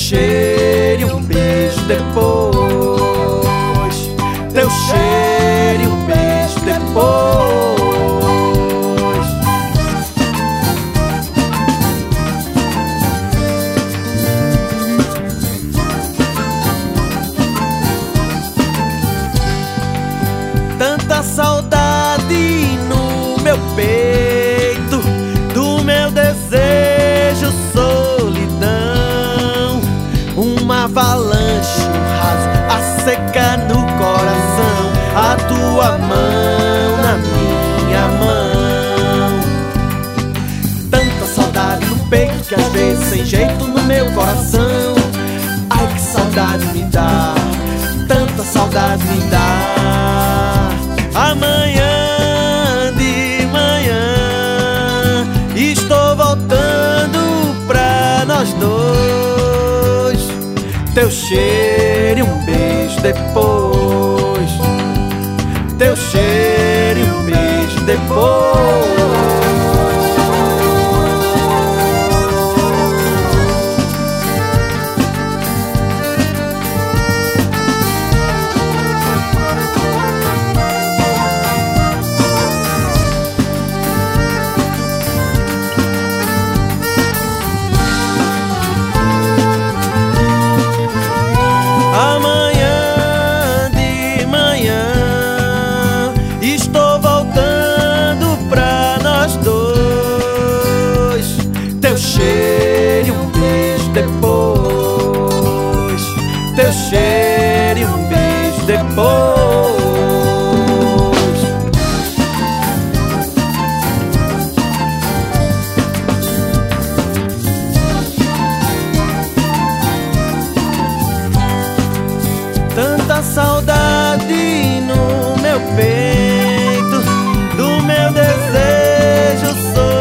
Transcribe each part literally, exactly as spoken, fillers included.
cheiro e um beijo depois. Teu cheiro e um beijo depois. Tanta saudade no meu peito, do meu desejo, solidão. Uma avalanche, um raso a secar no coração. A tua mão na minha mão. Tanta saudade no peito que às vezes sem jeito no meu coração. Ai, que saudade me dá, tanta saudade me dá. Amanhã de manhã estou voltando pra nós dois. Teu cheiro e um beijo depois. Teu cheiro e um beijo depois. Cheiro e um beijo depois. Teu cheiro e um beijo depois. Tanta saudade no meu peito, do meu desejo,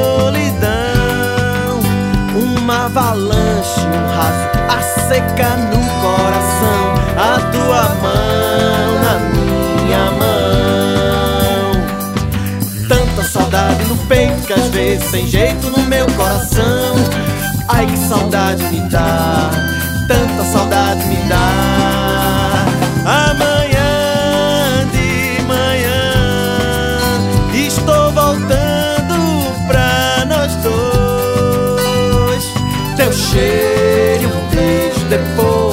uma avalanche, um raso a secar no coração. A tua mão na minha mão. Tanta saudade no peito que às vezes sem jeito no meu coração. Ai, que saudade me dá, tanta saudade me dá. Amanhã de manhã estou voltando pra nós dois. Teu cheiro e um beijo depois.